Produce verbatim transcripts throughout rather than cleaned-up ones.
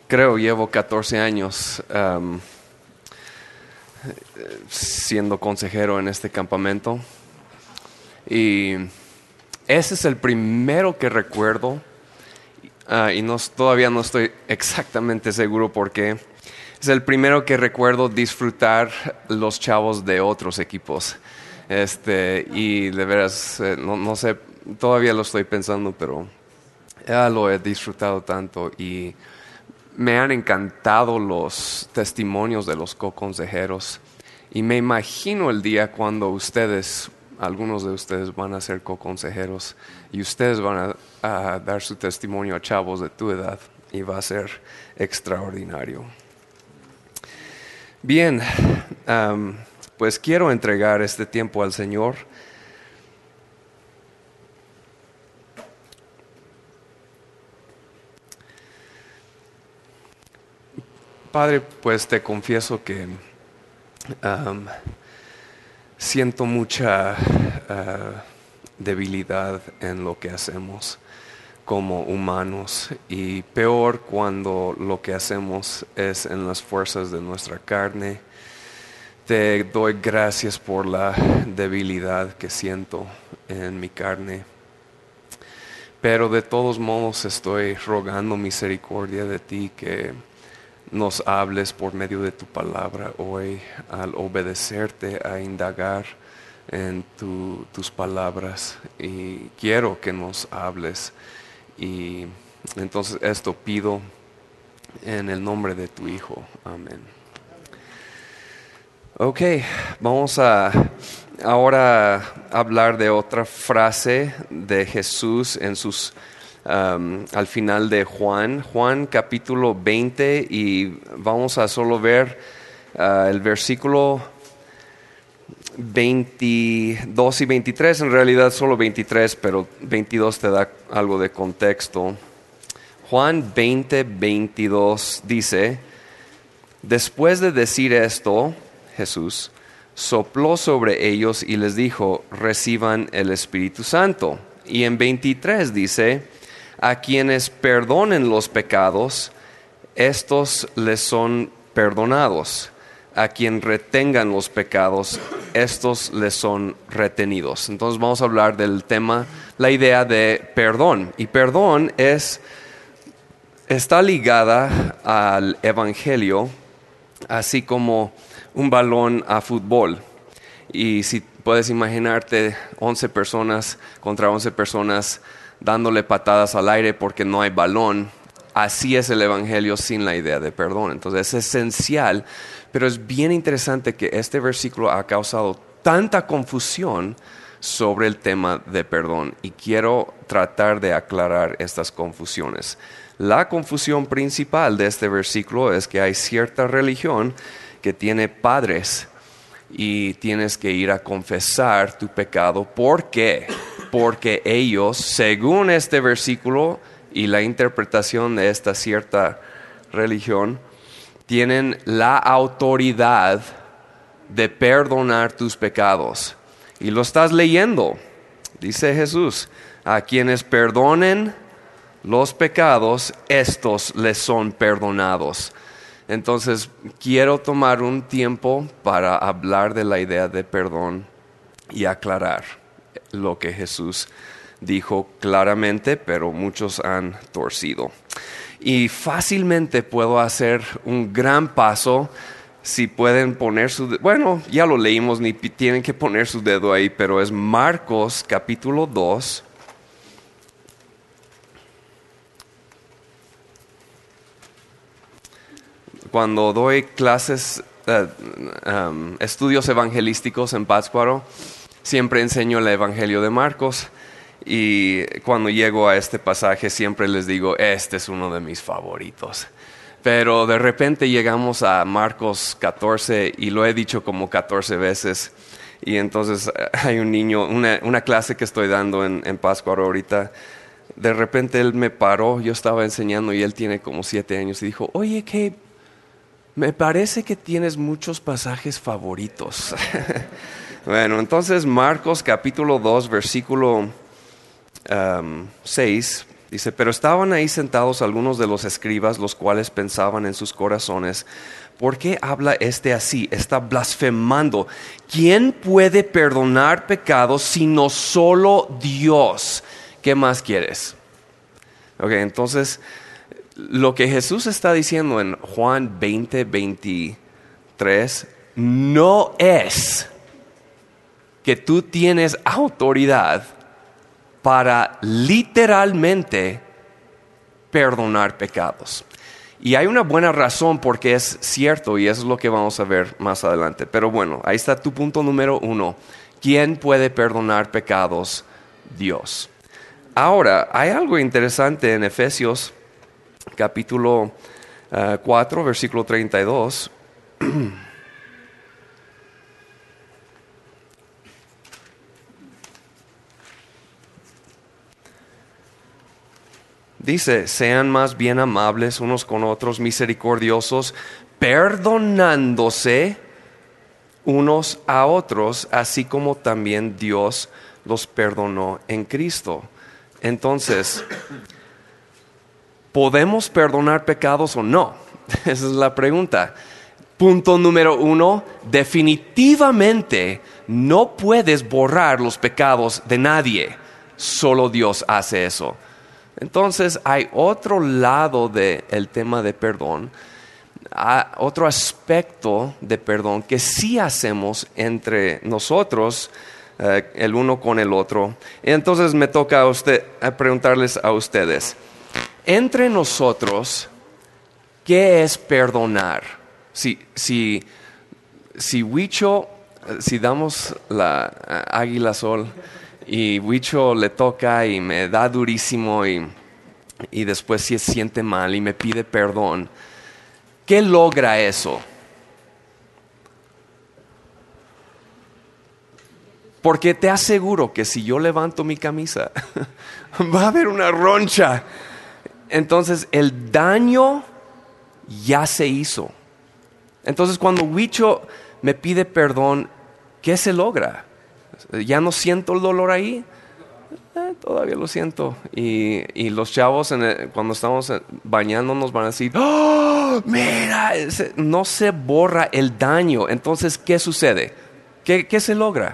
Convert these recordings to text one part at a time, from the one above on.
creo llevo catorce años um, siendo consejero en este campamento. Y ese es el primero que recuerdo. Uh, y no, todavía no estoy exactamente seguro por qué. Es el primero que recuerdo disfrutar los chavos de otros equipos. Este, y de veras, eh, no, no sé, todavía lo estoy pensando, pero ya lo he disfrutado tanto. Y me han encantado los testimonios de los co-consejeros. Y me imagino el día cuando ustedes, algunos de ustedes van a ser co-consejeros y ustedes van a, a dar su testimonio a chavos de tu edad y va a ser extraordinario. Bien, um, pues quiero entregar este tiempo al Señor. Padre, pues te confieso que um, siento mucha uh, debilidad en lo que hacemos como humanos, y peor cuando lo que hacemos es en las fuerzas de nuestra carne. Te doy gracias por la debilidad que siento en mi carne, pero de todos modos estoy rogando misericordia de ti, que nos hables por medio de tu palabra hoy, al obedecerte, a indagar en tu, tus palabras, y quiero que nos hables. Y entonces esto pido en el nombre de tu Hijo. Amén. Ok, vamos a ahora hablar de otra frase de Jesús en sus, um, al final de Juan, Juan capítulo veinte, y vamos a solo ver uh, el versículo veintidós y veintitrés, en realidad solo veintitrés, pero veintidós te da algo de contexto. Juan veinte, veintidós dice: después de decir esto, Jesús sopló sobre ellos y les dijo: reciban el Espíritu Santo. Y en veintitrés dice: a quienes perdonen los pecados, estos les son perdonados. A quien retengan los pecados, estos les son retenidos. Entonces vamos a hablar del tema, la idea de perdón. Y perdón es, está ligada al Evangelio, así como un balón a fútbol. Y si puedes imaginarte once personas contra once personas dándole patadas al aire porque no hay balón, así es el Evangelio sin la idea de perdón. Entonces es esencial, pero es bien interesante que este versículo ha causado tanta confusión sobre el tema de perdón, y quiero tratar de aclarar estas confusiones. La confusión principal de este versículo es que hay cierta religión que tiene padres y tienes que ir a confesar tu pecado. ¿Por qué? Porque ellos, según este versículo y la interpretación de esta cierta religión, tienen la autoridad de perdonar tus pecados. Y lo estás leyendo. Dice Jesús: a quienes perdonen los pecados, estos les son perdonados. Entonces, quiero tomar un tiempo para hablar de la idea de perdón y aclarar lo que Jesús dijo claramente, pero muchos han torcido. Y fácilmente puedo hacer un gran paso. Si pueden poner su dedo, bueno, ya lo leímos, ni tienen que poner su dedo ahí, pero es Marcos capítulo dos. Cuando doy clases, uh, um, estudios evangelísticos en Pátzcuaro, siempre enseño el Evangelio de Marcos. Y cuando llego a este pasaje siempre les digo: este es uno de mis favoritos. Pero de repente llegamos a Marcos catorce, y lo he dicho como catorce veces. Y entonces hay un niño, una, una clase que estoy dando en, en Pátzcuaro ahorita. De repente él me paró, yo estaba enseñando y él tiene como siete años, y dijo: oye, Gabe, me parece que tienes muchos pasajes favoritos. Bueno, entonces Marcos capítulo dos, versículo Um, seis, Dice, pero estaban ahí sentados algunos de los escribas, los cuales pensaban en sus corazones, ¿por qué habla este así? Está blasfemando. ¿Quién puede perdonar pecados sino solo Dios? ¿Qué más quieres? Ok, entonces, lo que Jesús está diciendo en Juan veinte, veintitrés, no es que tú tienes autoridad para literalmente perdonar pecados. Y hay una buena razón porque es cierto, y eso es lo que vamos a ver más adelante. Pero bueno, ahí está tu punto número uno. ¿Quién puede perdonar pecados? Dios. Ahora, hay algo interesante en Efesios capítulo uh, cuatro, versículo treinta y dos. Dice, sean más bien amables unos con otros, misericordiosos, perdonándose unos a otros, así como también Dios los perdonó en Cristo. Entonces, ¿podemos perdonar pecados o no? Esa es la pregunta. Punto número uno, definitivamente no puedes borrar los pecados de nadie. Solo Dios hace eso. Entonces hay otro lado del tema de perdón, otro aspecto de perdón que sí hacemos entre nosotros, eh, el uno con el otro. Entonces me toca a usted a preguntarles a ustedes, entre nosotros, ¿qué es perdonar? Si, si, si Huicho, si damos la uh, águila sol, y Huicho le toca y me da durísimo y, y después se siente mal y me pide perdón, ¿qué logra eso? Porque te aseguro que si yo levanto mi camisa va a haber una roncha. Entonces el daño ya se hizo. Entonces cuando Huicho me pide perdón, ¿qué se logra? ¿Ya no siento el dolor ahí? Eh, todavía lo siento. Y, y los chavos en el, cuando estamos bañándonos van a decir, ¡oh, mira! Ese, no se borra el daño. Entonces, ¿qué sucede? ¿Qué, qué se logra?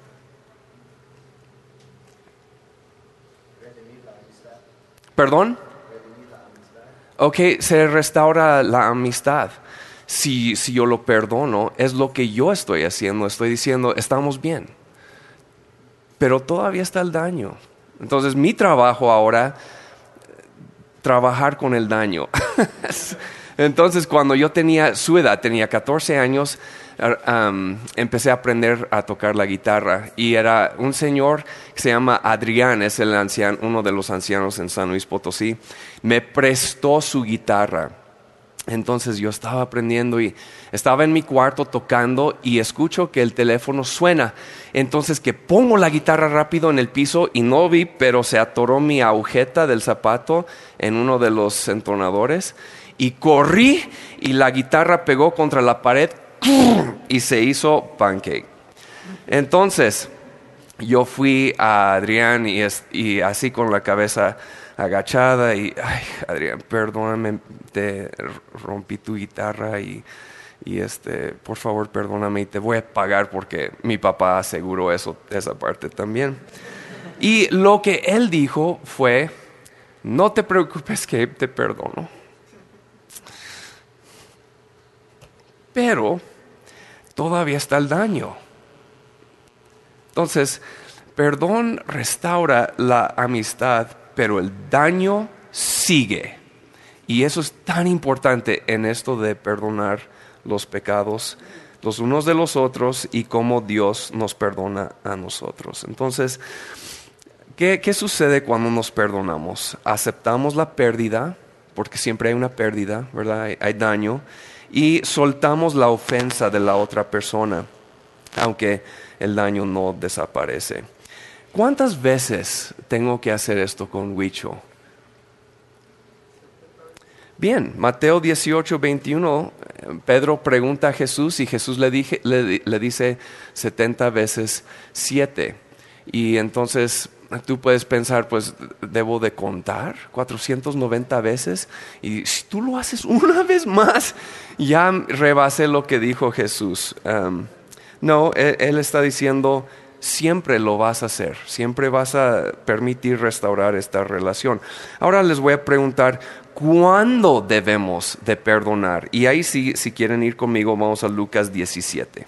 ¿Perdón? Ok, se restaura la amistad. Si, si yo lo perdono, es lo que yo estoy haciendo. Estoy diciendo, estamos bien. Pero todavía está el daño. Entonces mi trabajo ahora, trabajar con el daño. Entonces cuando yo tenía su edad, tenía catorce años, um, empecé a aprender a tocar la guitarra. Y era un señor que se llama Adrián, es el anciano, uno de los ancianos en San Luis Potosí, me prestó su guitarra. Entonces yo estaba aprendiendo y estaba en mi cuarto tocando y escucho que el teléfono suena. Entonces que pongo la guitarra rápido en el piso y no vi, pero se atoró mi agujeta del zapato en uno de los entonadores. Y corrí y la guitarra pegó contra la pared y se hizo pancake. Entonces yo fui a Adrián y, es, y así con la cabeza agachada y, ay, Adrián, perdóname, te rompí tu guitarra y, y este, por favor, perdóname y te voy a pagar porque mi papá aseguró eso, esa parte también. Y lo que él dijo fue, no te preocupes que te perdono. Pero todavía está el daño. Entonces, perdón restaura la amistad, pero el daño sigue. Y eso es tan importante en esto de perdonar los pecados los unos de los otros y cómo Dios nos perdona a nosotros. Entonces, ¿qué, qué sucede cuando nos perdonamos? Aceptamos la pérdida, porque siempre hay una pérdida, ¿verdad? Hay, hay daño, y soltamos la ofensa de la otra persona, aunque el daño no desaparece. ¿Cuántas veces tengo que hacer esto con Huicho? Bien, Mateo dieciocho, veintiuno, Pedro pregunta a Jesús y Jesús le, dije, le, le dice setenta veces siete. Y entonces tú puedes pensar, pues, ¿debo de contar cuatrocientas noventa veces? Y si tú lo haces una vez más, ya rebasé lo que dijo Jesús. Um, no, él, él está diciendo, siempre lo vas a hacer, siempre vas a permitir restaurar esta relación. Ahora les voy a preguntar, ¿cuándo debemos de perdonar? Y ahí sí, si quieren ir conmigo, vamos a Lucas diecisiete.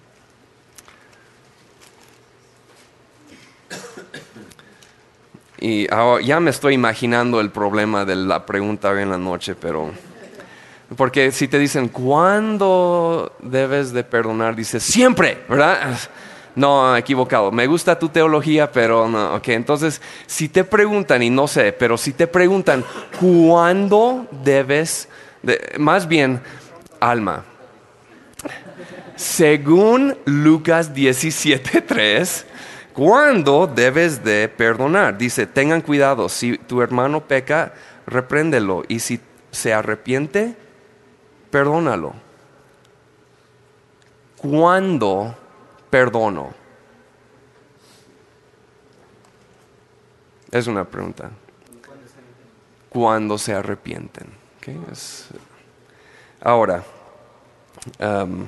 Y ahora ya me estoy imaginando el problema de la pregunta hoy en la noche, pero... Porque si te dicen, ¿cuándo debes de perdonar? Dices, siempre, ¿verdad? No, equivocado. Me gusta tu teología, pero no. Ok, entonces, si te preguntan, y no sé, pero si te preguntan, ¿cuándo debes de...? Más bien, Alma, según Lucas diecisiete tres... ¿cuándo debes de perdonar? Dice, tengan cuidado, si tu hermano peca, repréndelo, y si se arrepiente, perdónalo. ¿Cuándo perdono? Es una pregunta. ¿Cuándo se arrepienten? Okay, es... Ahora, um,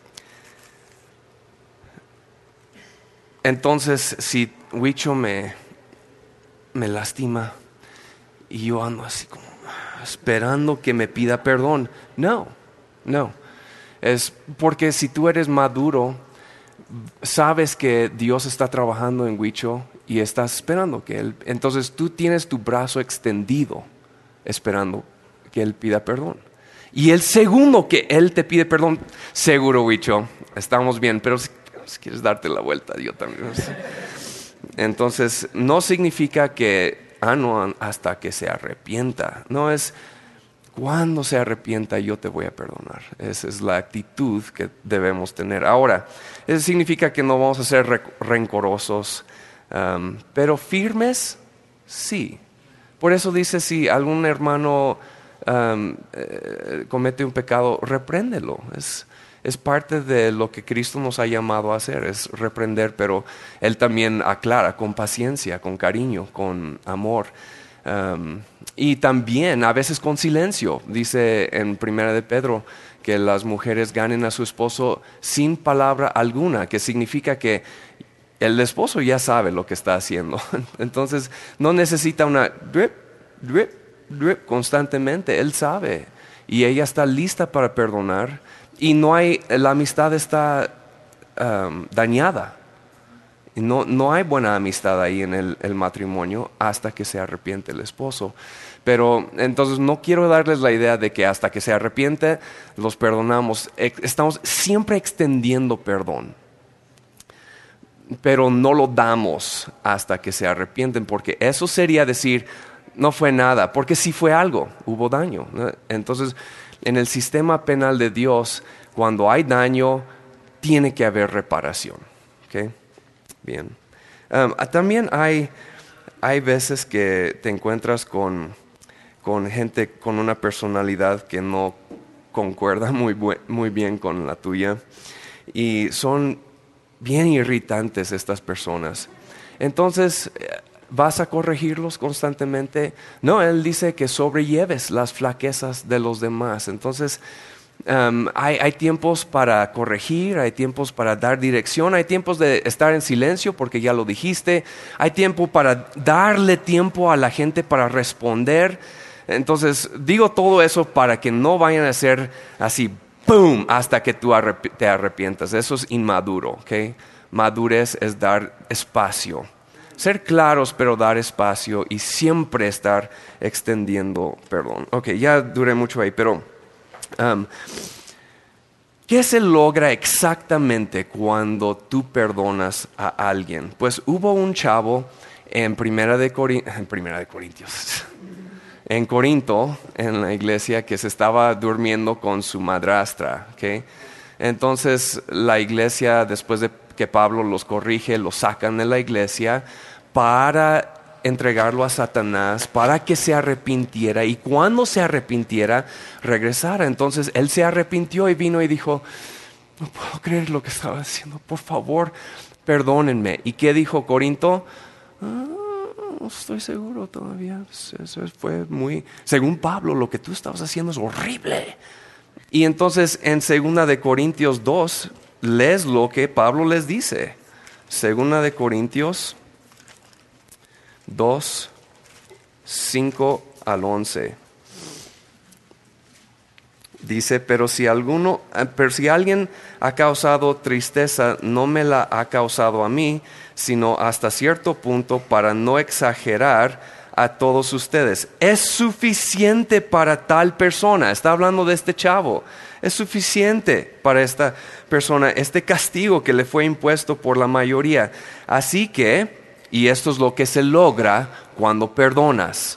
entonces, si Huicho me, me lastima y yo ando así como esperando que me pida perdón, no, no. Es porque si tú eres maduro, sabes que Dios está trabajando en Huicho y estás esperando que Él... Entonces tú tienes tu brazo extendido esperando que Él pida perdón. Y el segundo que Él te pide perdón, seguro Huicho, estamos bien, pero... si quieres darte la vuelta, yo también. Entonces, no significa que, ah, no, hasta que se arrepienta. No, es cuando se arrepienta yo te voy a perdonar. Esa es la actitud que debemos tener. Ahora, eso significa que no vamos a ser re- rencorosos, um, pero firmes, sí. Por eso dice, si algún hermano um, eh, comete un pecado, repréndelo. Es... Es parte de lo que Cristo nos ha llamado a hacer, es reprender, pero Él también aclara con paciencia, con cariño, con amor. Um, y también a veces con silencio. Dice en Primera de Pedro que las mujeres ganen a su esposo sin palabra alguna, que significa que el esposo ya sabe lo que está haciendo. Entonces no necesita una drip, drip, drip constantemente. Él sabe y ella está lista para perdonar. Y no hay, la amistad está um, dañada. No, no hay buena amistad ahí en el, el matrimonio hasta que se arrepiente el esposo. Pero entonces no quiero darles la idea de que hasta que se arrepiente los perdonamos. Estamos siempre extendiendo perdón. Pero no lo damos hasta que se arrepienten, porque eso sería decir, no fue nada, porque sí fue algo, hubo daño, ¿no? Entonces, en el sistema penal de Dios, cuando hay daño, tiene que haber reparación. ¿Okay? Bien. Um, también hay, hay veces que te encuentras con, con gente con una personalidad que no concuerda muy, bu- muy bien con la tuya. Y son bien irritantes estas personas. Entonces, ¿vas a corregirlos constantemente? No, él dice que sobrelleves las flaquezas de los demás. Entonces, um, hay, hay tiempos para corregir, hay tiempos para dar dirección, hay tiempos de estar en silencio porque ya lo dijiste, hay tiempo para darle tiempo a la gente para responder. Entonces, digo todo eso para que no vayan a ser así, ¡pum!, hasta que tú arrep- te arrepientas. Eso es inmaduro, ¿ok? Madurez es dar espacio. Ser claros, pero dar espacio y siempre estar extendiendo perdón. Ok, ya duré mucho ahí, pero um, ¿qué se logra exactamente cuando tú perdonas a alguien? Pues hubo un chavo en Primera de, Cori- en Primera de Corintios, en Corinto, en la iglesia, que se estaba durmiendo con su madrastra. ¿Okay? Entonces la iglesia, después de que Pablo los corrige, los sacan de la iglesia para entregarlo a Satanás, para que se arrepintiera, y cuando se arrepintiera, regresara. Entonces él se arrepintió y vino y dijo, no puedo creer lo que estaba haciendo, por favor, perdónenme. ¿Y qué dijo Corinto? Ah, no estoy seguro todavía. Eso fue muy, según Pablo, lo que tú estabas haciendo es horrible. Y entonces en Segunda de Corintios dos, lees lo que Pablo les dice. Segunda de Corintios dos, cinco al once. Dice, pero si alguno, pero si alguien ha causado tristeza, no me la ha causado a mí, sino hasta cierto punto, para no exagerar a todos ustedes. Es suficiente para tal persona. Está hablando de este chavo. Es suficiente para esta persona este castigo que le fue impuesto por la mayoría. Así que, y esto es lo que se logra cuando perdonas.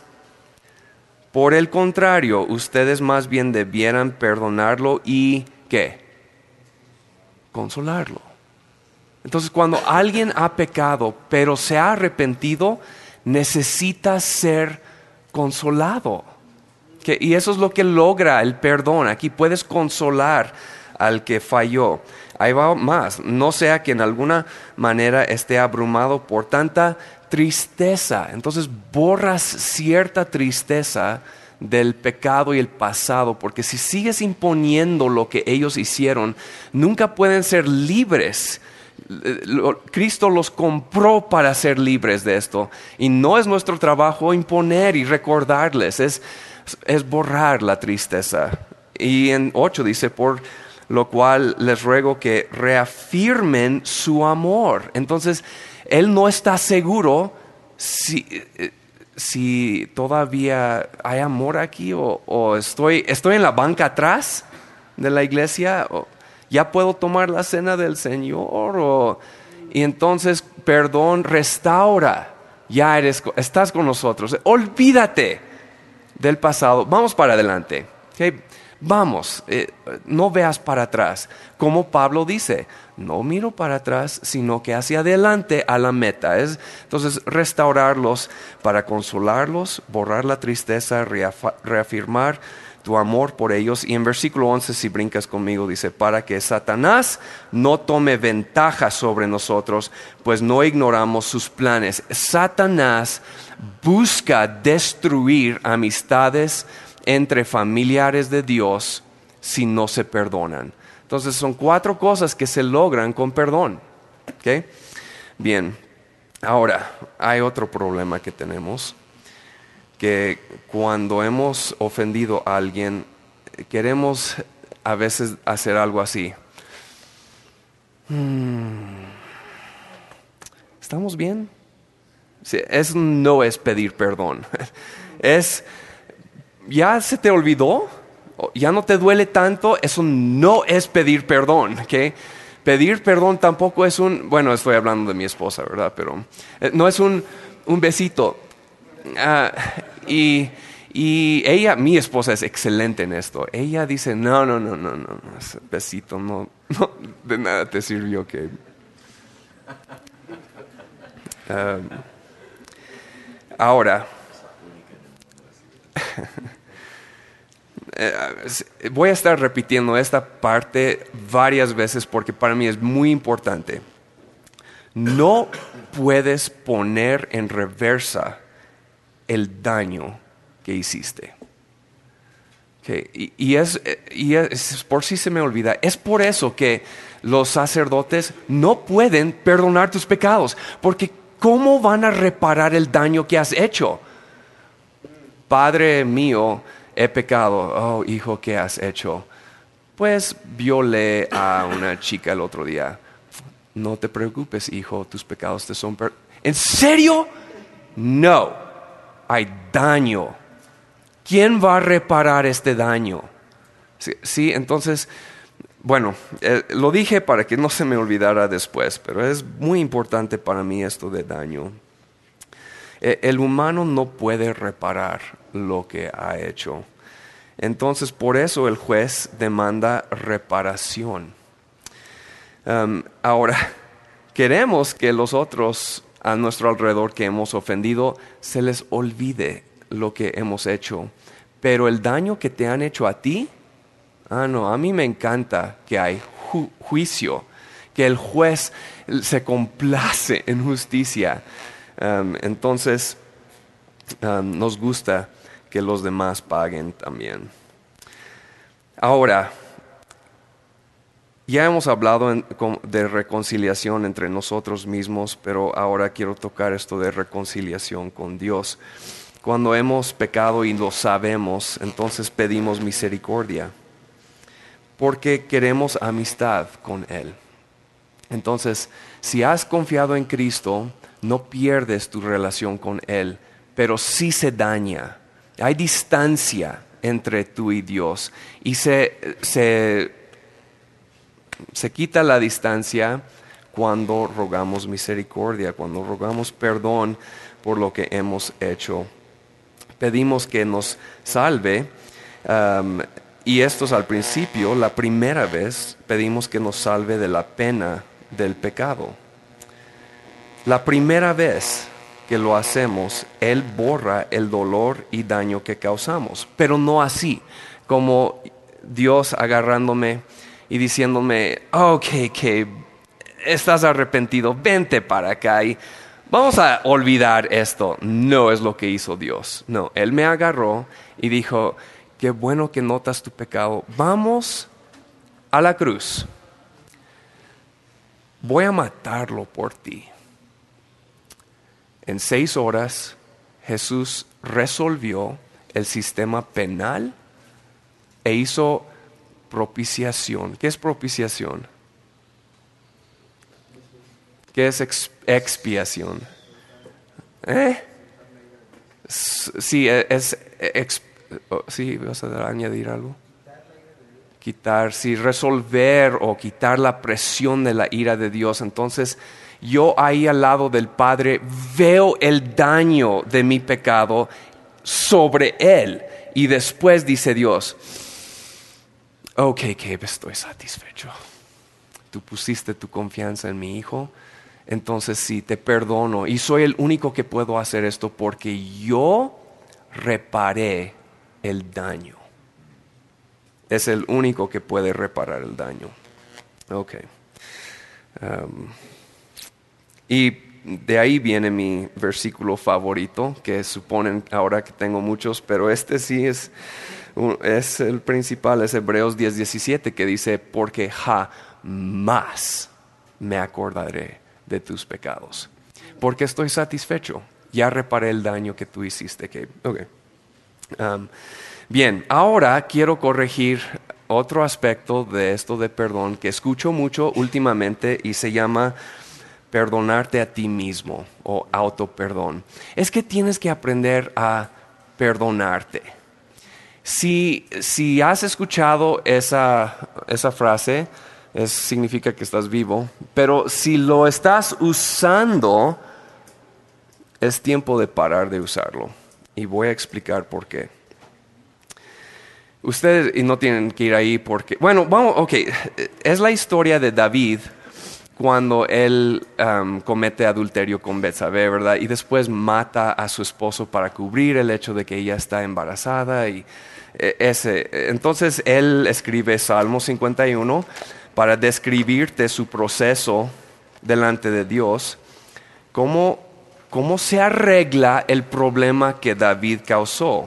Por el contrario, ustedes más bien debieran perdonarlo y ¿qué? Consolarlo. Entonces, cuando alguien ha pecado, pero se ha arrepentido, necesita ser consolado. ¿Okay? Y eso es lo que logra el perdón. Aquí puedes consolar al que falló. Ahí va más. No sea que en alguna manera esté abrumado por tanta tristeza. Entonces borras cierta tristeza del pecado y el pasado, porque si sigues imponiendo lo que ellos hicieron, nunca pueden ser libres. Cristo los compró para ser libres de esto, y no es nuestro trabajo imponer y recordarles, es, es borrar la tristeza. Y en ocho dice, por lo cual les ruego que reafirmen su amor. Entonces, él no está seguro si, si todavía hay amor aquí o, o estoy, estoy en la banca atrás de la iglesia, o ya puedo tomar la cena del Señor. O, y entonces, perdón, restaura. Ya eres, estás con nosotros. Olvídate del pasado. Vamos para adelante. ¿Okay? Vamos, eh, no veas para atrás. Como Pablo dice, no miro para atrás, sino que hacia adelante a la meta. Es, entonces, restaurarlos para consolarlos, borrar la tristeza, reaf- reafirmar tu amor por ellos. Y en versículo once, si brincas conmigo, dice, para que Satanás no tome ventaja sobre nosotros, pues no ignoramos sus planes. Satanás busca destruir amistades entre familiares de Dios si no se perdonan. Entonces son cuatro cosas que se logran con perdón. ¿Okay? Bien, ahora hay otro problema que tenemos, que cuando hemos ofendido a alguien, queremos a veces hacer algo así. Hmm, ¿estamos bien? Sí, es, no es pedir perdón. Es, ¿ya se te olvidó? ¿Ya no te duele tanto? Eso no es pedir perdón, ¿ok? Pedir perdón tampoco es un, bueno, estoy hablando de mi esposa, ¿verdad? Pero eh, no es un, un besito. Uh, y, y ella, mi esposa es excelente en esto. Ella dice, no, no, no, no, no, ese besito no, no, de nada te sirvió. Que um, ahora, voy a estar repitiendo esta parte varias veces porque para mí es muy importante. No puedes poner en reversa el daño que hiciste. Okay. Y, y, es, y es, por si se me olvida, es por eso que los sacerdotes no pueden perdonar tus pecados, porque ¿cómo van a reparar el daño que has hecho? Padre mío, he pecado. Oh, hijo, ¿qué has hecho? Pues violé a una chica el otro día. No te preocupes, hijo, tus pecados te son per- ¿En serio? No, hay daño. ¿Quién va a reparar este daño? Sí, sí, entonces, bueno, eh, lo dije para que no se me olvidara después, pero es muy importante para mí esto de daño. Eh, el humano no puede reparar lo que ha hecho. Entonces, por eso el juez demanda reparación. Um, ahora, queremos que los otros a nuestro alrededor que hemos ofendido se les olvide lo que hemos hecho. Pero el daño que te han hecho a ti, ah, no, a mí me encanta que hay ju- juicio, que el juez se complace en justicia. Um, entonces, um, nos gusta que los demás paguen también. Ahora, ya hemos hablado en, de reconciliación entre nosotros mismos, pero ahora quiero tocar esto de reconciliación con Dios. Cuando hemos pecado y lo sabemos, entonces pedimos misericordia, porque queremos amistad con Él. Entonces, si has confiado en Cristo, no pierdes tu relación con Él, pero sí se daña. Hay distancia entre tú y Dios y se, se, se quita la distancia cuando rogamos misericordia, cuando rogamos perdón por lo que hemos hecho. Pedimos que nos salve, um, y esto es al principio, la primera vez pedimos que nos salve de la pena del pecado. La primera vez que lo hacemos, Él borra el dolor y daño que causamos, pero no así, como Dios agarrándome y diciéndome, ok, que estás arrepentido, vente para acá y vamos a olvidar esto. No es lo que hizo Dios. No, Él me agarró y dijo, qué bueno que notas tu pecado. Vamos a la cruz. Voy a matarlo por ti. En seis horas, Jesús resolvió el sistema penal e hizo propiciación. ¿Qué es propiciación? ¿Qué es ex- expiación? ¿Eh? Sí, es... Ex, sí, ¿vas a añadir algo? Quitar, sí, resolver o quitar la presión de la ira de Dios. Entonces, yo ahí al lado del Padre veo el daño de mi pecado sobre Él. Y después dice Dios, ok, que estoy satisfecho. Tú pusiste tu confianza en mi Hijo. Entonces sí, te perdono y soy el único que puedo hacer esto porque yo reparé el daño. Es el único que puede reparar el daño. Ok. Um, y de ahí viene mi versículo favorito, que suponen ahora que tengo muchos, pero este sí es, es el principal, es Hebreos diez diecisiete, que dice, porque jamás me acordaré de tus pecados, porque estoy satisfecho, ya reparé el daño que tú hiciste. Okay. Okay. Um, bien, ahora quiero corregir otro aspecto de esto de perdón que escucho mucho últimamente y se llama perdonarte a ti mismo o autoperdón. Es que tienes que aprender a perdonarte. Si, si has escuchado esa, esa frase, es, significa que estás vivo, pero si lo estás usando, es tiempo de parar de usarlo. Y voy a explicar por qué. Ustedes y no tienen que ir ahí porque... Bueno, vamos, ok. Es la historia de David cuando él um, comete adulterio con Betsabé, ¿verdad? Y después mata a su esposo para cubrir el hecho de que ella está embarazada. Y ese. Entonces él escribe Salmo cincuenta y uno para describirte su proceso delante de Dios, cómo, cómo se arregla el problema que David causó.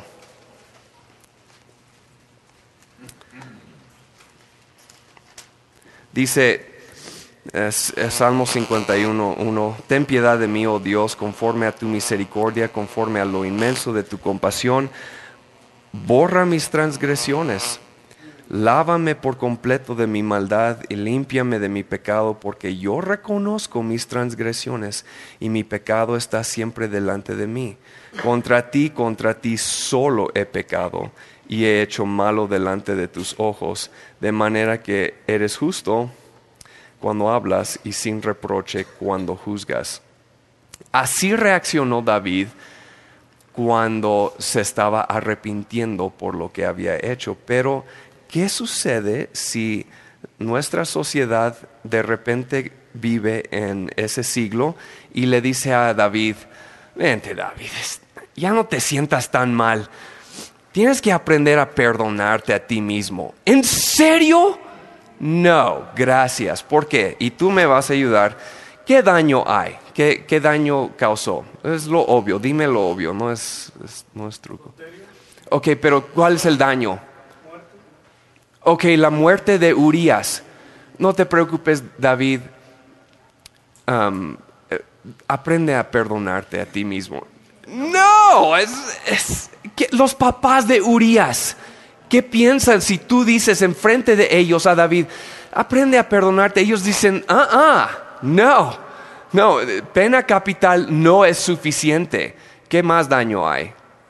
Dice es, es Salmo cincuenta y uno, uno, ten piedad de mí, oh Dios, conforme a tu misericordia, conforme a lo inmenso de tu compasión, borra mis transgresiones. Lávame por completo de mi maldad y límpiame de mi pecado, porque yo reconozco mis transgresiones y mi pecado está siempre delante de mí. Contra ti, contra ti solo he pecado y he hecho malo delante de tus ojos, de manera que eres justo cuando hablas y sin reproche cuando juzgas. Así reaccionó David cuando se estaba arrepintiendo por lo que había hecho, pero ¿qué sucede si nuestra sociedad de repente vive en ese siglo y le dice a David, vente David, ya no te sientas tan mal, tienes que aprender a perdonarte a ti mismo? ¿En serio? No, gracias. ¿Por qué? Y tú me vas a ayudar. ¿Qué daño hay? ¿Qué, qué daño causó? Es lo obvio, dime lo obvio, no es, es- no es truco. Ok, pero ¿cuál es el daño? Ok, la muerte de Urías. No te preocupes, David. Am, eh, aprende a perdonarte a ti mismo. No, es, es que los papás de Urías, ¿qué piensan si tú dices enfrente de ellos a David, aprende a perdonarte? Ellos dicen, ah, ah, no, no, eh, pena capital no es suficiente. ¿Qué más daño hay?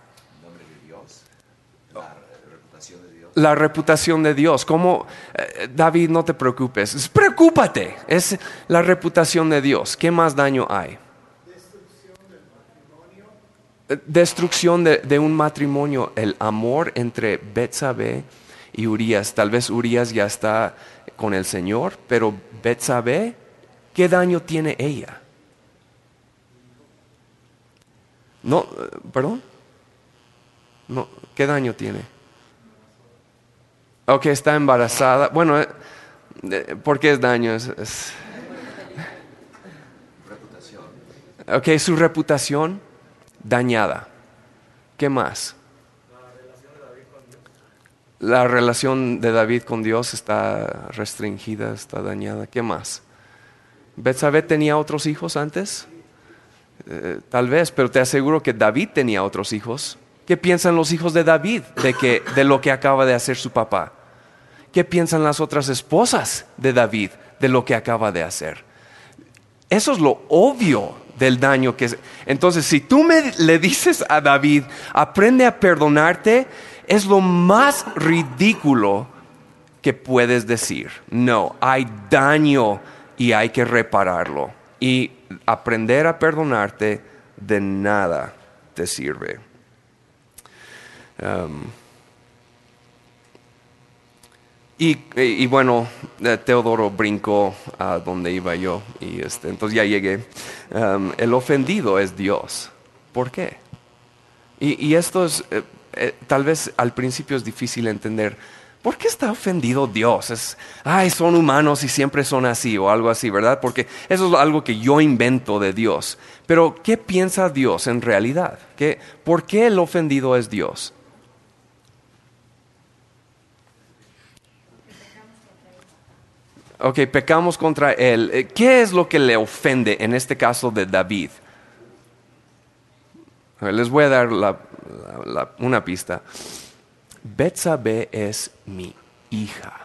La reputación de Dios. ¿Cómo? Eh, David, no te preocupes. Es- Preocúpate. Es la reputación de Dios. ¿Qué más daño hay? Eh, Destrucción de, de un matrimonio. El amor entre Betsabé y Urías. Tal vez Urías ya está con el Señor, pero Betsabé, ¿qué daño tiene ella? No, eh, perdón. No, ¿qué daño tiene? Ok, está embarazada. Bueno, eh, eh, ¿por qué es daño? Es, es- Ok, su reputación dañada. ¿Qué más? La relación de David con Dios está restringida, está dañada. ¿Qué más? ¿Betsabé tenía otros hijos antes? Eh, tal vez, pero te aseguro que David tenía otros hijos. ¿Qué piensan los hijos de David de, que, de lo que acaba de hacer su papá? ¿Qué piensan las otras esposas de David de lo que acaba de hacer? Eso es lo obvio del daño que es. Entonces, si tú me le dices a David, aprende a perdonarte, es lo más ridículo que puedes decir. No, hay daño y hay que repararlo. Y aprender a perdonarte de nada te sirve. Um, Y, y- y bueno, eh, Teodoro brincó a donde iba yo y este, entonces ya llegué. Um, el ofendido es Dios. ¿Por qué? Y, y esto es, eh, eh, tal vez al principio es difícil entender. ¿Por qué está ofendido Dios? Es, ay, son humanos y siempre son así o algo así, ¿verdad? Porque eso es algo que yo invento de Dios. Pero ¿qué piensa Dios en realidad? ¿Qué, ¿Por qué el ofendido es Dios? Ok, pecamos contra él. Eh, ¿Qué es lo que le ofende en este caso de David? A ver, les voy a dar la- la- la- una pista. Betsabé es mi hija.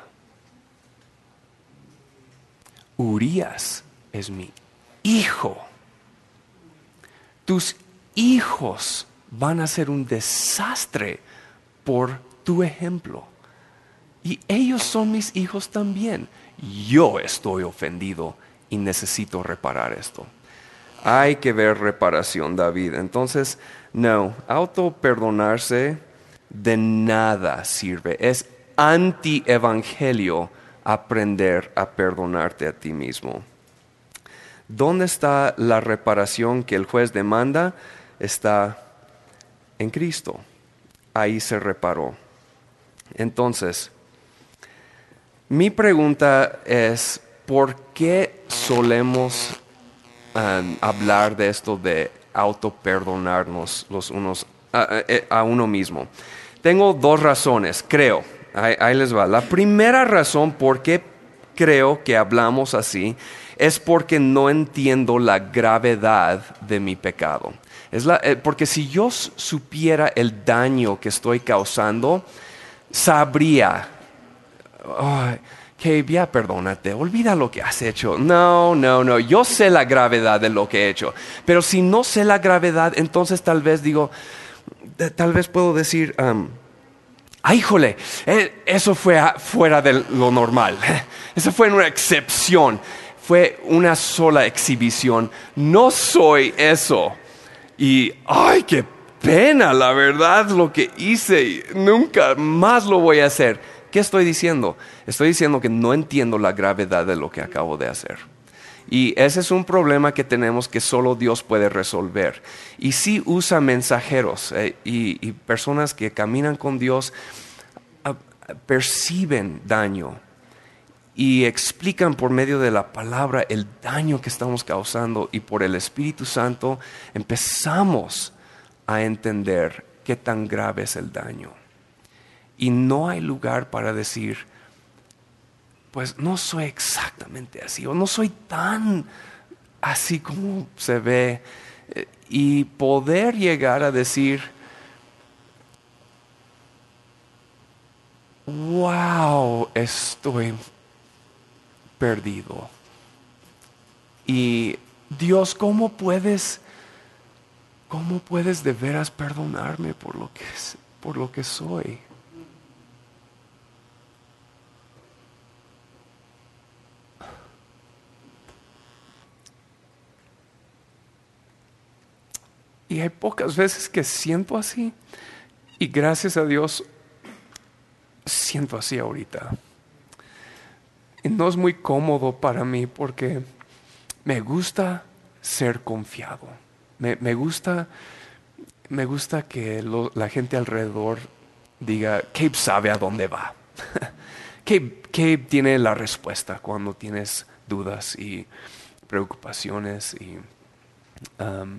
Urías es mi hijo. Tus hijos van a ser un desastre por tu ejemplo. Y ellos son mis hijos también. Yo estoy ofendido y necesito reparar esto. Hay que ver reparación, David. Entonces, no, auto perdonarse de nada sirve. Es anti-evangelio aprender a perdonarte a ti mismo. ¿Dónde está la reparación que el juez demanda? Está en Cristo. Ahí se reparó. Entonces, mi pregunta es, ¿por qué solemos um, hablar de esto de autoperdonarnos los unos a, a- a uno mismo? Tengo dos razones, creo. Ahí, ahí les va. La primera razón por qué creo que hablamos así es porque no entiendo la gravedad de mi pecado. Es la, eh, porque si yo s- supiera el daño que estoy causando, sabría, ay, que ya perdónate, olvida lo que has hecho. No, no, no, yo sé la gravedad de lo que he hecho. Pero si no sé la gravedad, entonces tal vez digo, eh, tal vez puedo decir, um, ay, híjole, eh, eso fue a- fuera de lo normal. Eso fue una excepción. Fue una sola exhibición. No soy eso. Y, ay, qué pena, la verdad, lo que hice. Y nunca más lo voy a hacer. ¿Qué estoy diciendo? Estoy diciendo que no entiendo la gravedad de lo que acabo de hacer. Y ese es un problema que tenemos que solo Dios puede resolver. Y sí usa mensajeros eh, y, y personas que caminan con Dios, ah, perciben daño y explican por medio de la palabra el daño que estamos causando, y por el Espíritu Santo empezamos a entender qué tan grave es el daño. Y no hay lugar para decir, pues no soy exactamente así, o no soy tan así como se ve, y poder llegar a decir, wow, estoy perdido. Y Dios, ¿cómo puedes, cómo puedes de veras perdonarme por lo que, por lo que soy? Y hay pocas veces que siento así, y gracias a Dios siento así ahorita. Y no es muy cómodo para mí porque me gusta ser confiado. Me, me gusta, me gusta que lo, la gente alrededor diga, Cabe sabe a dónde va. Cabe, Cabe tiene la respuesta cuando tienes dudas y preocupaciones. Y um,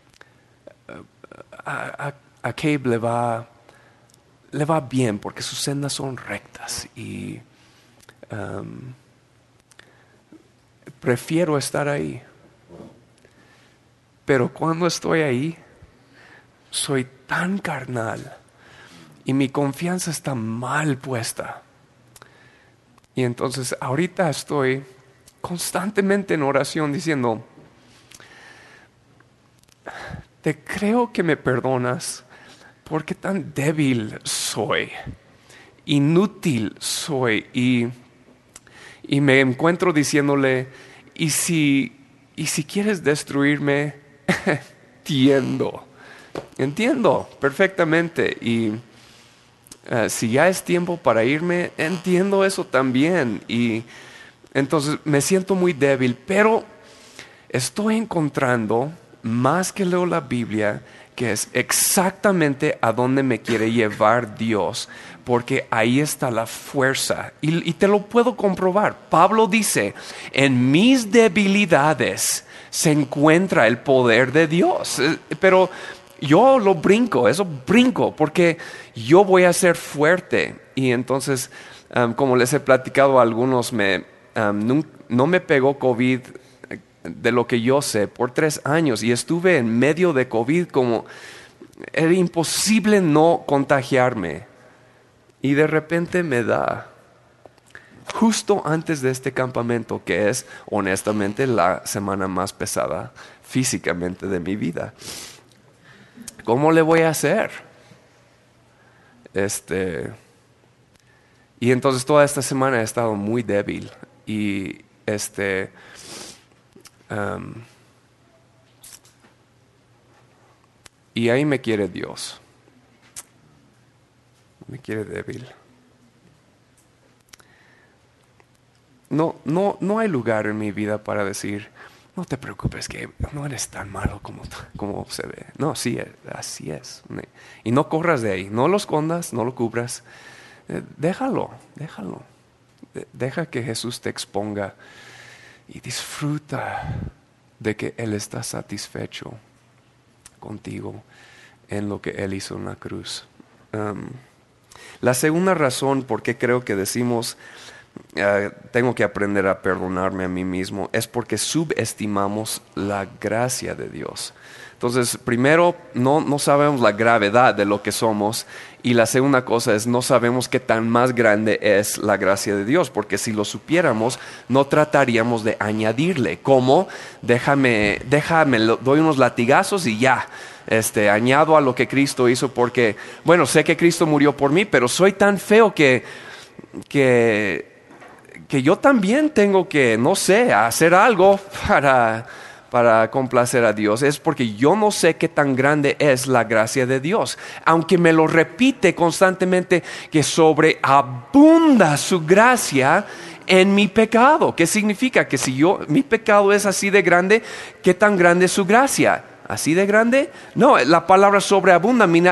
a, a, a Cabe le va, le va bien porque sus sendas son rectas, y Um, prefiero estar ahí. Pero cuando estoy ahí, soy tan carnal y mi confianza está mal puesta. Y entonces ahorita estoy constantemente en oración diciendo, te creo que me perdonas porque tan débil soy, inútil soy, y Y me encuentro diciéndole, ¿y si, y si quieres destruirme? Entiendo, entiendo perfectamente. Y uh, si ya es tiempo para irme, entiendo eso también. Y entonces me siento muy débil, pero estoy encontrando, más que leo la Biblia, que es exactamente a dónde me quiere llevar Dios, porque ahí está la fuerza, y, y te lo puedo comprobar. Pablo dice, en mis debilidades se encuentra el poder de Dios, pero yo lo brinco, eso brinco, porque yo voy a ser fuerte. Y entonces, um, como les he platicado a algunos, me, um, no, no me pegó COVID, de lo que yo sé, por tres años, y estuve en medio de COVID, como era imposible no contagiarme, y de repente me da justo antes de este campamento, que es honestamente la semana más pesada físicamente de mi vida. ¿Cómo le voy a hacer? Este y entonces toda esta semana he estado muy débil, y este Um, y ahí me quiere Dios, me quiere débil. No, no, no hay lugar en mi vida para decir, no te preocupes, que no eres tan malo como, como se ve. No, sí, así es. Y no corras de ahí, no lo escondas, no lo cubras. Eh, déjalo, déjalo. Deja que Jesús te exponga. Y disfruta de que Él está satisfecho contigo en lo que Él hizo en la cruz. Um, la segunda razón por qué creo que decimos uh, tengo que aprender a perdonarme a mí mismo es porque subestimamos la gracia de Dios. Entonces, primero, no, no sabemos la gravedad de lo que somos, y la segunda cosa es, no sabemos qué tan más grande es la gracia de Dios, porque si lo supiéramos, no trataríamos de añadirle, como, déjame, déjame, doy unos latigazos y ya, este, añado a lo que Cristo hizo, porque, bueno, sé que Cristo murió por mí, pero soy tan feo que, que, que yo también tengo que, no sé, hacer algo para... para complacer a Dios. Es porque yo no sé qué tan grande es la gracia de Dios, aunque me lo repite constantemente, que sobreabunda su gracia en mi pecado. ¿Qué significa? Que si yo, mi pecado es así de grande, ¿qué tan grande es su gracia? ¿Así de grande? No, la palabra sobreabunda, mina,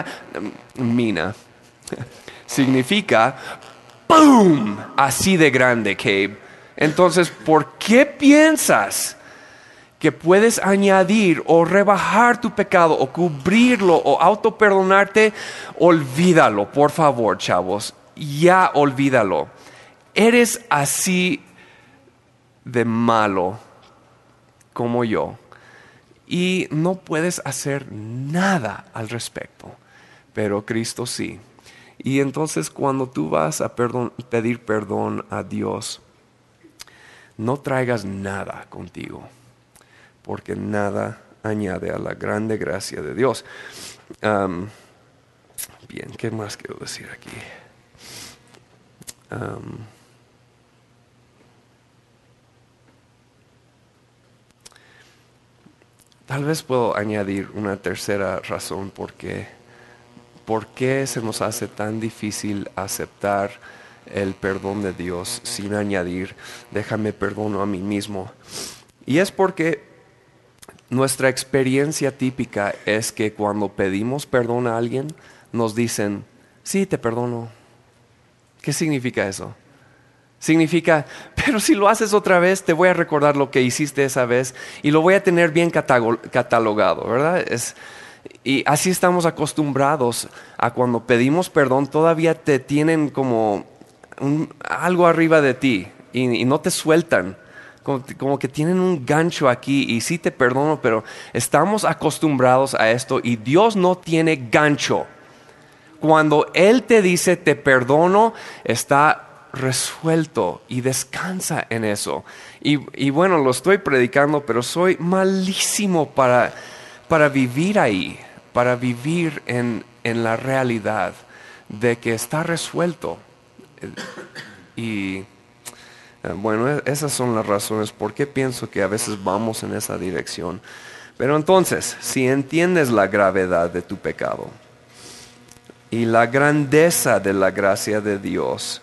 mina significa ¡boom! Así de grande, Cabe. Entonces, ¿por qué piensas que puedes añadir o rebajar tu pecado o cubrirlo o autoperdonarte? Olvídalo, por favor, chavos. Ya olvídalo. Eres así de malo como yo y no puedes hacer nada al respecto, pero Cristo sí. Y entonces cuando tú vas a perdón, pedir perdón a Dios, no traigas nada contigo, porque nada añade a la grande gracia de Dios. Um, bien, ¿qué más quiero decir aquí? Um, tal vez puedo añadir una tercera razón por qué, por qué se nos hace tan difícil aceptar el perdón de Dios sin añadir, déjame perdono a mí mismo. Y es porque nuestra experiencia típica es que cuando pedimos perdón a alguien, nos dicen, sí, te perdono. ¿Qué significa eso? Significa, pero si lo haces otra vez, te voy a recordar lo que hiciste esa vez y lo voy a tener bien catalogado, ¿verdad? Es, y así estamos acostumbrados a cuando pedimos perdón, todavía te tienen como un, algo arriba de ti y, y no te sueltan. Como, como que tienen un gancho aquí y sí te perdono, pero estamos acostumbrados a esto y Dios no tiene gancho. Cuando Él te dice te perdono, está resuelto y descansa en eso. Y, y bueno, lo estoy predicando, pero soy malísimo para, para vivir ahí, para vivir en, en la realidad de que está resuelto. Y bueno, esas son las razones por qué pienso que a veces vamos en esa dirección. Pero entonces, si entiendes la gravedad de tu pecado y la grandeza de la gracia de Dios,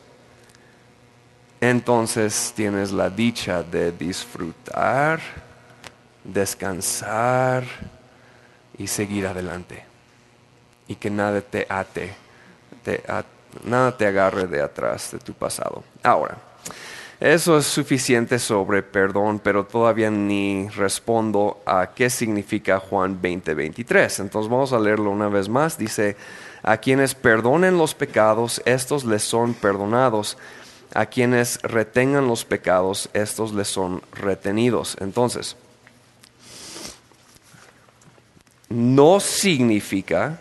entonces tienes la dicha de disfrutar, descansar y seguir adelante. Y que nada te ate, te at, nada te agarre de atrás de tu pasado. Ahora, eso es suficiente sobre perdón, pero todavía ni respondo a qué significa Juan veinte veintitrés. Entonces vamos a leerlo una vez más. Dice, a quienes perdonen los pecados, estos les son perdonados. A quienes retengan los pecados, estos les son retenidos. Entonces, no significa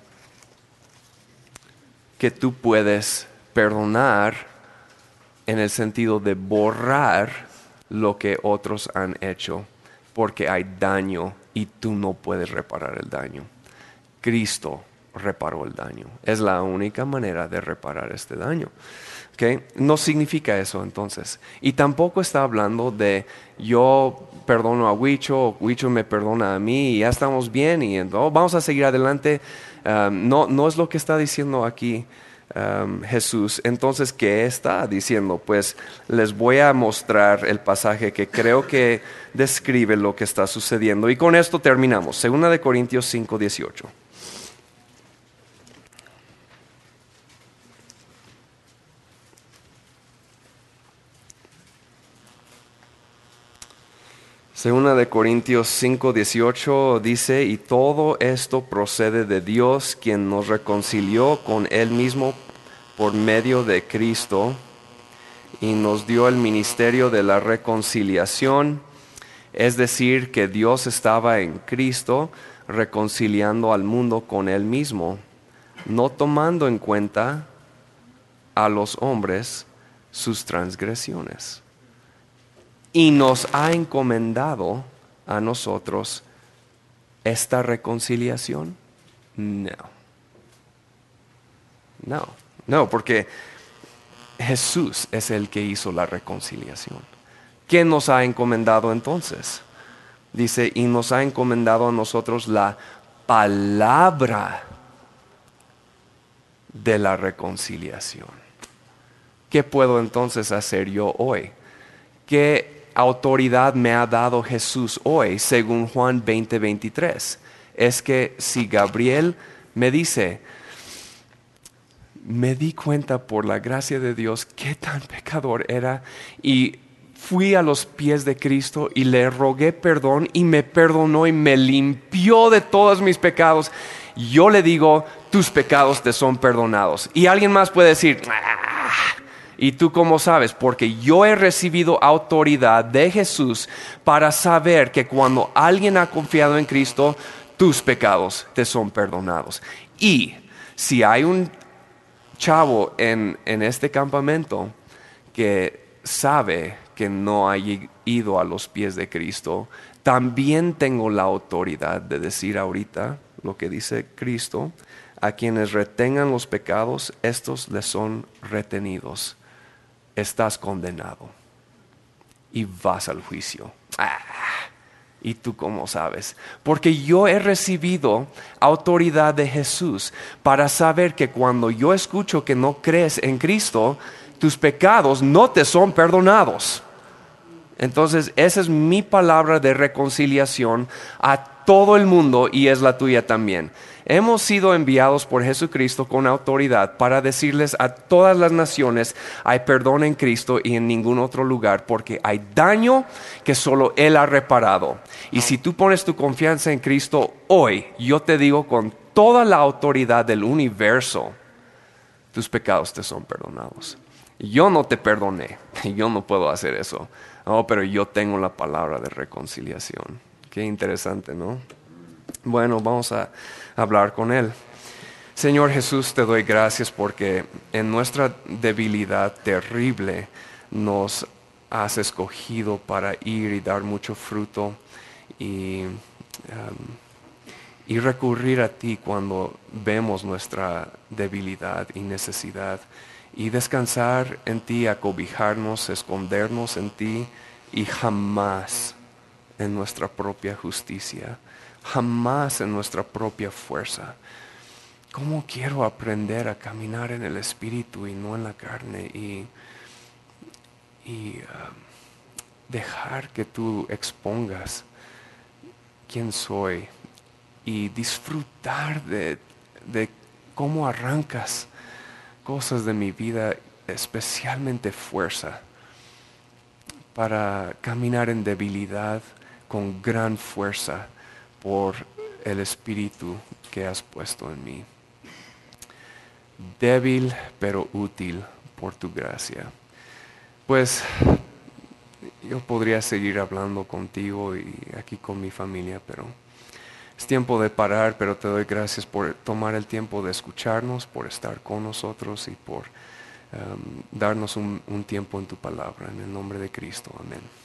que tú puedes perdonar en el sentido de borrar lo que otros han hecho, porque hay daño y tú no puedes reparar el daño. Cristo reparó el daño. Es la única manera de reparar este daño. ¿Okay? No significa eso entonces. Y tampoco está hablando de yo perdono a Huicho, Huicho me perdona a mí y ya estamos bien y oh, vamos a seguir adelante. Um, no, no es lo que está diciendo aquí um, Jesús. Entonces, ¿qué está diciendo? Pues les voy a mostrar el pasaje que creo que describe lo que está sucediendo. Y con esto terminamos. Segunda de Corintios cinco dieciocho. Segunda de Corintios cinco dieciocho dice, y todo esto procede de Dios, quien nos reconcilió con Él mismo por medio de Cristo y nos dio el ministerio de la reconciliación. Es decir, que Dios estaba en Cristo reconciliando al mundo con Él mismo, no tomando en cuenta a los hombres sus transgresiones. Y nos ha encomendado a nosotros esta reconciliación. No. No, no, porque Jesús es el que hizo la reconciliación. ¿Quién nos ha encomendado entonces? Dice, y nos ha encomendado a nosotros la palabra de la reconciliación. ¿Qué puedo entonces hacer yo hoy? ¿Qué autoridad me ha dado Jesús hoy, según Juan veinte veintitrés? Es que si Gabriel me dice, me di cuenta por la gracia de Dios qué tan pecador era y fui a los pies de Cristo y le rogué perdón y me perdonó y me limpió de todos mis pecados, yo le digo, tus pecados te son perdonados. Y alguien más puede decir, ah, ¿y tú cómo sabes? Porque yo he recibido autoridad de Jesús para saber que cuando alguien ha confiado en Cristo, tus pecados te son perdonados. Y si hay un chavo en, en este campamento que sabe que no ha ido a los pies de Cristo, también tengo la autoridad de decir ahorita lo que dice Cristo: a quienes retengan los pecados, estos les son retenidos. Estás condenado y vas al juicio. Ah, ¿y tú cómo sabes? Porque yo he recibido autoridad de Jesús para saber que cuando yo escucho que no crees en Cristo, tus pecados no te son perdonados. Entonces, esa es mi palabra de reconciliación a todo el mundo y es la tuya también. Hemos sido enviados por Jesucristo con autoridad para decirles a todas las naciones: hay perdón en Cristo y en ningún otro lugar, porque hay daño que solo Él ha reparado. Y si tú pones tu confianza en Cristo hoy, yo te digo con toda la autoridad del universo, tus pecados te son perdonados. Yo no te perdoné, yo no puedo hacer eso. Oh, pero yo tengo la palabra de reconciliación. Qué interesante, ¿no? Bueno, vamos a hablar con Él. Señor Jesús, te doy gracias porque en nuestra debilidad terrible nos has escogido para ir y dar mucho fruto y, um, y recurrir a ti cuando vemos nuestra debilidad y necesidad. Y descansar en ti, acobijarnos, escondernos en ti y jamás en nuestra propia justicia, jamás en nuestra propia fuerza. ¿Cómo quiero aprender a caminar en el Espíritu y no en la carne? Y, y uh, dejar que tú expongas quién soy y disfrutar de, de cómo arrancas cosas de mi vida, especialmente fuerza, para caminar en debilidad con gran fuerza por el Espíritu que has puesto en mí. Débil pero útil por tu gracia. Pues yo podría seguir hablando contigo y aquí con mi familia, pero es tiempo de parar. Pero te doy gracias por tomar el tiempo de escucharnos, por estar con nosotros y por um, darnos un, un tiempo en tu palabra. En el nombre de Cristo, amén.